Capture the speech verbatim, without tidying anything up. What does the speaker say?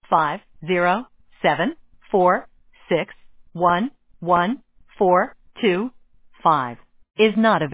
five zero seven four six one one four two five is not available.